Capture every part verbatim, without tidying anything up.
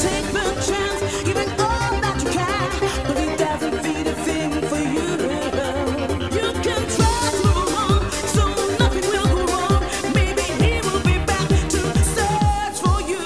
Take the chance, give it all that you can, but it doesn't feed a thing for you. You can try to move on, so nothing will go wrong. Maybe he will be back to search for you.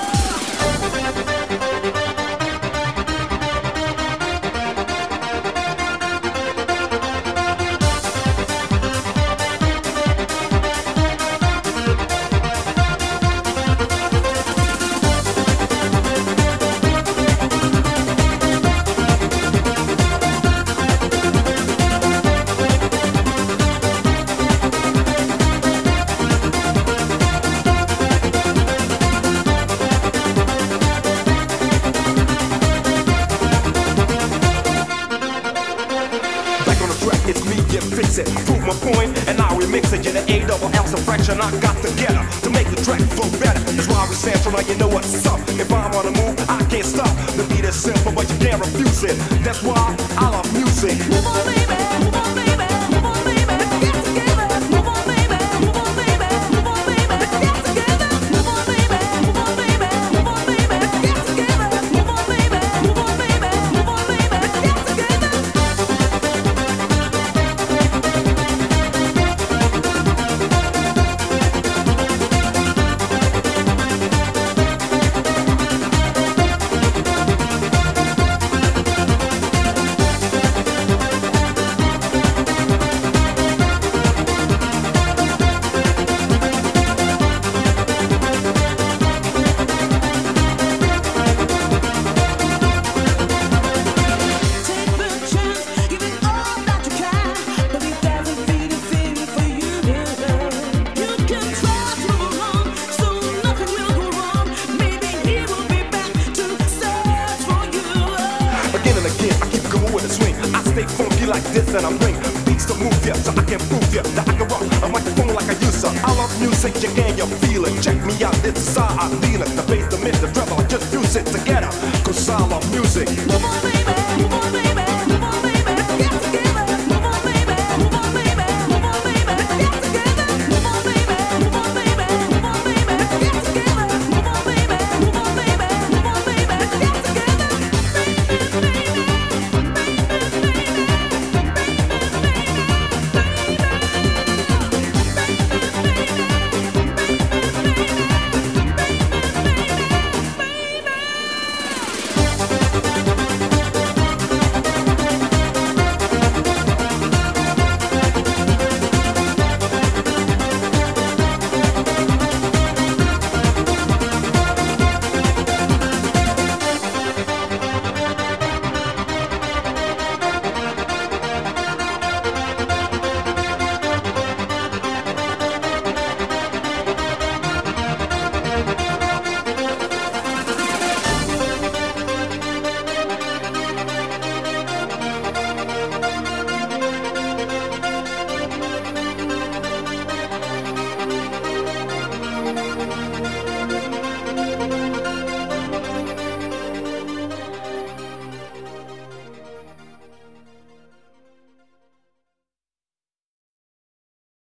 Back on the track, it's me, yeah, fix it. Prove my point, and now we mix it. Yeah, the A double L's a fraction I got together to make the track flow better. That's why we stand so now you know what's up. If I wanna move, I can't stop. The beat is simple, but you can't refuse it. That's why I love music. Move on, baby, move on, baby, move on, baby. Let's get together. Move on, baby, move on, baby, move on, baby. Let's get together. Move on, baby, move on, baby, move on, baby. Let's get together. Move on, baby, move on, baby, move on, baby. Let's get together. Take the chance, give it all that you can, but it doesn't feed a thing for you. You can try to move on, so nothing will go wrong. Maybe he will be back to search for you. Again and again, I keep going with a swing. I stay funky like this and I bring beats to move ya, so I can prove ya that I can rock a microphone like I used to. I love music, you can you feel it. Check me out, this is how I feel it. The bass, the mid, the treble, I just fuse it together, cause I love music.